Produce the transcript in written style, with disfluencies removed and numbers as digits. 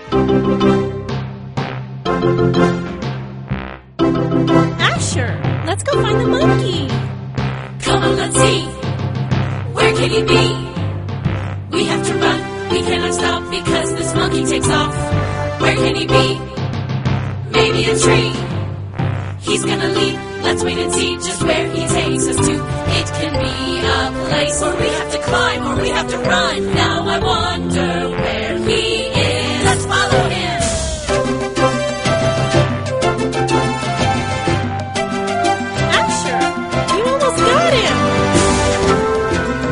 Asher, let's go find the monkey. Come on, let's see. Where can he be? We have to run. We cannot stop because this monkey takes off. Where can he be? Maybe a tree. He's gonna leap. Let's wait and see just where he takes us to. It can be a place where we have to climb or we have to run. Now I wonder where